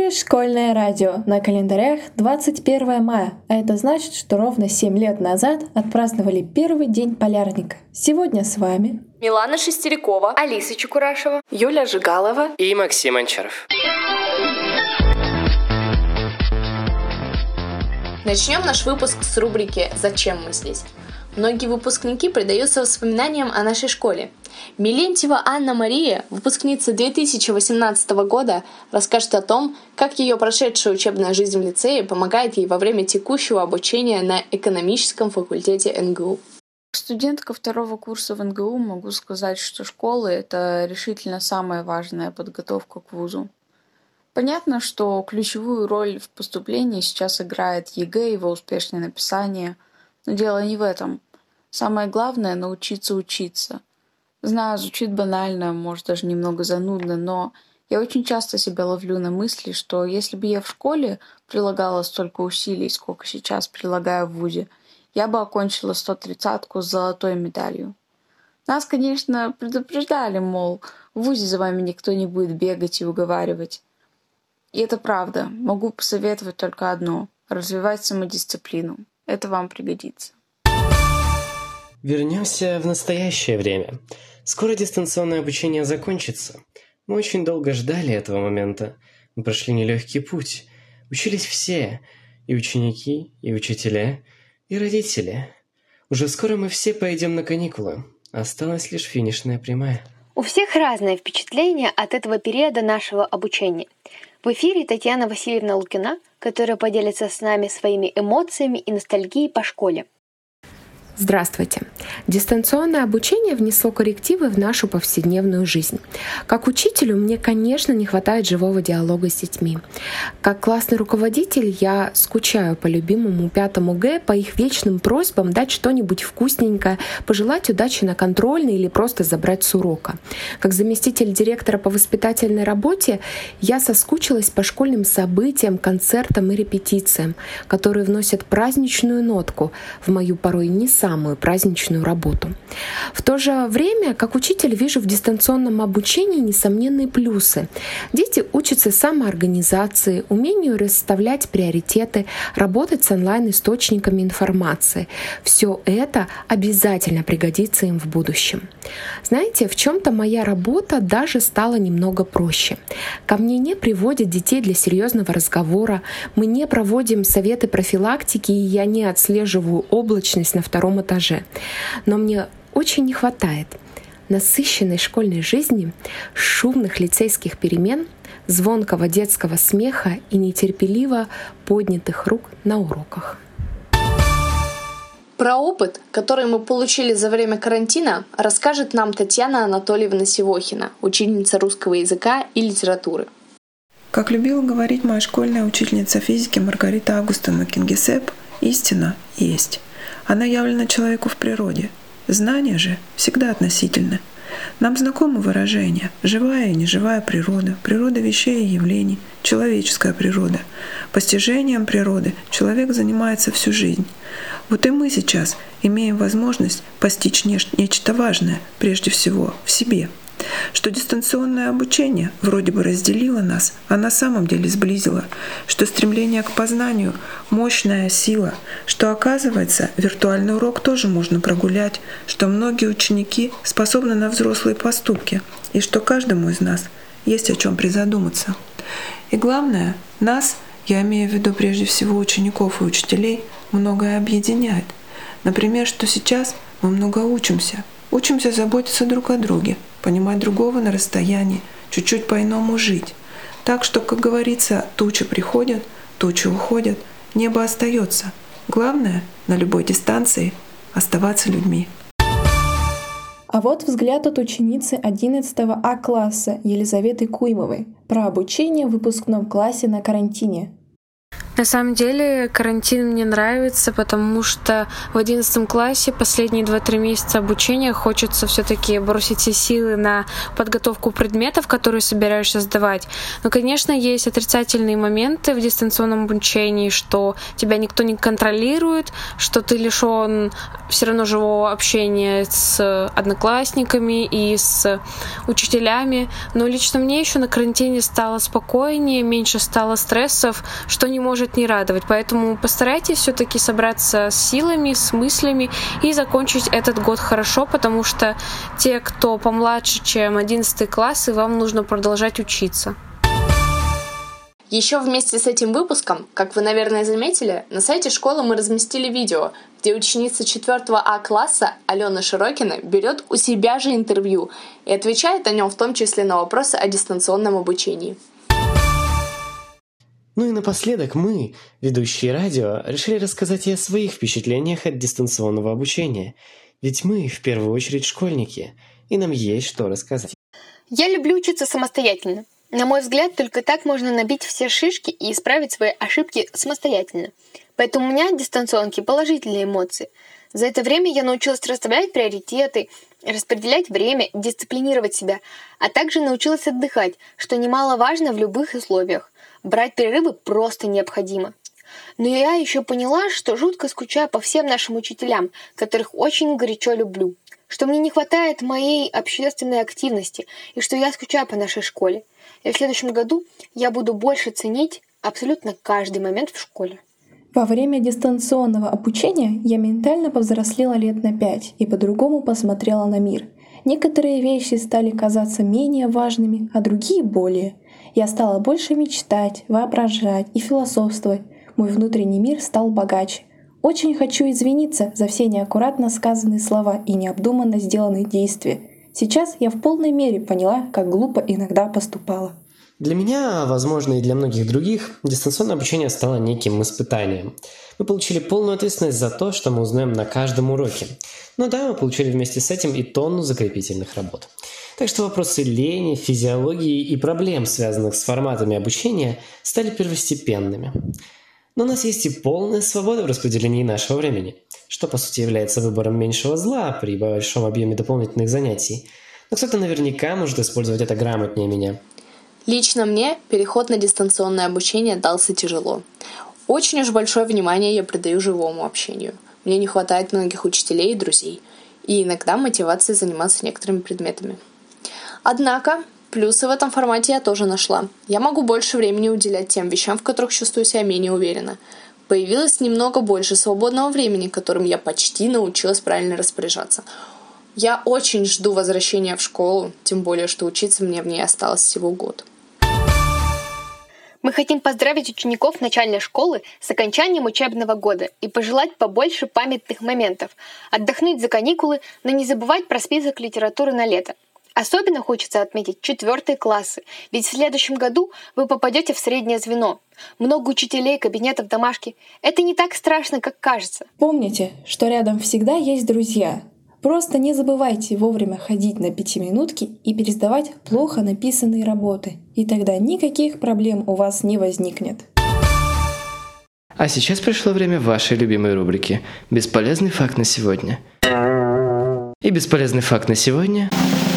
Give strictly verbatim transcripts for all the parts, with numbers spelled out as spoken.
эфире школьное радио. На календарях двадцать первое мая, а это значит, что ровно семь лет назад отпраздновали первый день полярника. Сегодня с вами Милана Шестерякова, Алиса Чукурашева, Юля Жигалова и Максим Анчаров. Начнем наш выпуск с рубрики «Зачем мы здесь?». Многие выпускники предаются воспоминаниям о нашей школе. Милентьева Анна-Мария, выпускница две тысячи восемнадцатого года, расскажет о том, как ее прошедшая учебная жизнь в лицее помогает ей во время текущего обучения на экономическом факультете эн гэ у. Студентка второго курса в эн гэ у могу сказать, что школа — это решительно самая важная подготовка к вузу. Понятно, что ключевую роль в поступлении сейчас играет е гэ, его успешное написание, но дело не в этом. Самое главное — научиться учиться. Знаю, звучит банально, может даже немного занудно, но я очень часто себя ловлю на мысли, что если бы я в школе прилагала столько усилий, сколько сейчас прилагаю в вузе, я бы окончила сто тридцатку с золотой медалью. Нас, конечно, предупреждали, мол, в вузе за вами никто не будет бегать и уговаривать. И это правда. Могу посоветовать только одно — развивать самодисциплину. Это вам пригодится. Вернемся в настоящее время. Скоро дистанционное обучение закончится. Мы очень долго ждали этого момента. Мы прошли нелегкий путь. Учились все. И ученики, и учителя, и родители. Уже скоро мы все поедем на каникулы. Осталась лишь финишная прямая. У всех разное впечатление от этого периода нашего обучения. В эфире Татьяна Васильевна Лукина, которая поделится с нами своими эмоциями и ностальгией по школе. Здравствуйте! Дистанционное обучение внесло коррективы в нашу повседневную жизнь. Как учителю мне, конечно, не хватает живого диалога с детьми. Как классный руководитель я скучаю по любимому пятому Г, по их вечным просьбам дать что-нибудь вкусненькое, пожелать удачи на контрольной или просто забрать с урока. Как заместитель директора по воспитательной работе я соскучилась по школьным событиям, концертам и репетициям, которые вносят праздничную нотку в мою порой не самую самую праздничную работу. В то же время, как учитель, вижу в дистанционном обучении несомненные плюсы. Дети учатся самоорганизации, умению расставлять приоритеты, работать с онлайн-источниками информации. Все это обязательно пригодится им в будущем. Знаете, в чем-то моя работа даже стала немного проще. Ко мне не приводят детей для серьезного разговора, мы не проводим советы профилактики, и я не отслеживаю облачность на втором этаже. Но мне очень не хватает насыщенной школьной жизни, шумных лицейских перемен, звонкого детского смеха и нетерпеливо поднятых рук на уроках. Про опыт, который мы получили за время карантина, расскажет нам Татьяна Анатольевна Сивохина, ученица русского языка и литературы. Как любила говорить моя школьная учительница физики Маргарита Августовна Кингисепп, истина есть. Она явлена человеку в природе. Знание же всегда относительно. Нам знакомы выражения «живая и неживая природа», «природа вещей и явлений», «человеческая природа». Постижением природы человек занимается всю жизнь. Вот и мы сейчас имеем возможность постичь нечто важное, прежде всего, в себе. Что дистанционное обучение вроде бы разделило нас, а на самом деле сблизило, что стремление к познанию — мощная сила, что, оказывается, виртуальный урок тоже можно прогулять, что многие ученики способны на взрослые поступки, и что каждому из нас есть о чем призадуматься. И главное, нас, я имею в виду прежде всего учеников и учителей, многое объединяет. Например, что сейчас мы много учимся, учимся заботиться друг о друге, понимать другого на расстоянии, чуть-чуть по-иному жить. Так что, как говорится, тучи приходят, тучи уходят, небо остается. Главное, на любой дистанции оставаться людьми. А вот взгляд от ученицы одиннадцатого А класса Елизаветы Куймовой про обучение в выпускном классе на карантине. На самом деле карантин мне нравится, потому что в одиннадцатом классе последние два-три месяца обучения хочется все-таки бросить все силы на подготовку предметов, которые собираешься сдавать. Но, конечно, есть отрицательные моменты в дистанционном обучении, что тебя никто не контролирует, что ты лишен все равно живого общения с одноклассниками и с учителями. Но лично мне еще на карантине стало спокойнее, меньше стало стрессов, что не может не радовать. Поэтому постарайтесь все-таки собраться с силами, с мыслями и закончить этот год хорошо, потому что те, кто помладше, чем одиннадцатый класс, и вам нужно продолжать учиться. Еще вместе с этим выпуском, как вы, наверное, заметили, на сайте школы мы разместили видео, где ученица четвёртого А класса Алена Широкина берет у себя же интервью и отвечает о нем в том числе на вопросы о дистанционном обучении. Ну и напоследок мы, ведущие радио, решили рассказать и о своих впечатлениях от дистанционного обучения. Ведь мы, в первую очередь, школьники, и нам есть что рассказать. Я люблю учиться самостоятельно. На мой взгляд, только так можно набить все шишки и исправить свои ошибки самостоятельно. Поэтому у меня от дистанционки положительные эмоции. За это время я научилась расставлять приоритеты, распределять время, дисциплинировать себя, а также научилась отдыхать, что немаловажно в любых условиях. Брать перерывы просто необходимо. Но я еще поняла, что жутко скучаю по всем нашим учителям, которых очень горячо люблю, что мне не хватает моей общественной активности и что я скучаю по нашей школе. И в следующем году я буду больше ценить абсолютно каждый момент в школе. Во время дистанционного обучения я ментально повзрослела лет на пять и по-другому посмотрела на мир. Некоторые вещи стали казаться менее важными, а другие — более. Я стала больше мечтать, воображать и философствовать. Мой внутренний мир стал богаче. Очень хочу извиниться за все неаккуратно сказанные слова и необдуманно сделанные действия. Сейчас я в полной мере поняла, как глупо иногда поступала. Для меня, а возможно и для многих других, дистанционное обучение стало неким испытанием. Мы получили полную ответственность за то, что мы узнаем на каждом уроке. Но да, мы получили вместе с этим и тонну закрепительных работ. Так что вопросы лени, физиологии и проблем, связанных с форматами обучения, стали первостепенными. Но у нас есть и полная свобода в распределении нашего времени, что по сути является выбором меньшего зла при большом объеме дополнительных занятий. Но кто-то наверняка может использовать это грамотнее меня. Лично мне переход на дистанционное обучение дался тяжело. Очень уж большое внимание я придаю живому общению. Мне не хватает многих учителей и друзей, и иногда мотивации заниматься некоторыми предметами. Однако, плюсы в этом формате я тоже нашла. Я могу больше времени уделять тем вещам, в которых чувствую себя менее уверенно. Появилось немного больше свободного времени, которым я почти научилась правильно распоряжаться. Я очень жду возвращения в школу, тем более, что учиться мне в ней осталось всего год. Мы хотим поздравить учеников начальной школы с окончанием учебного года и пожелать побольше памятных моментов, отдохнуть за каникулы, но не забывать про список литературы на лето. Особенно хочется отметить четвертые классы, ведь в следующем году вы попадете в среднее звено. Много учителей, кабинетов, домашки. Это не так страшно, как кажется. Помните, что рядом всегда есть друзья. Просто не забывайте вовремя ходить на пятиминутки и пересдавать плохо написанные работы. И тогда никаких проблем у вас не возникнет. А сейчас пришло время вашей любимой рубрики «Бесполезный факт на сегодня». И бесполезный факт на сегодня...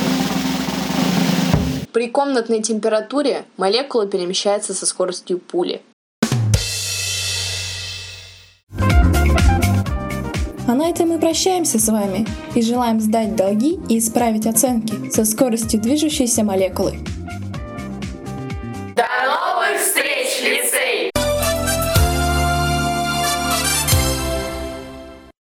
При комнатной температуре молекула перемещается со скоростью пули. А на этом мы прощаемся с вами и желаем сдать долги и исправить оценки со скоростью движущейся молекулы.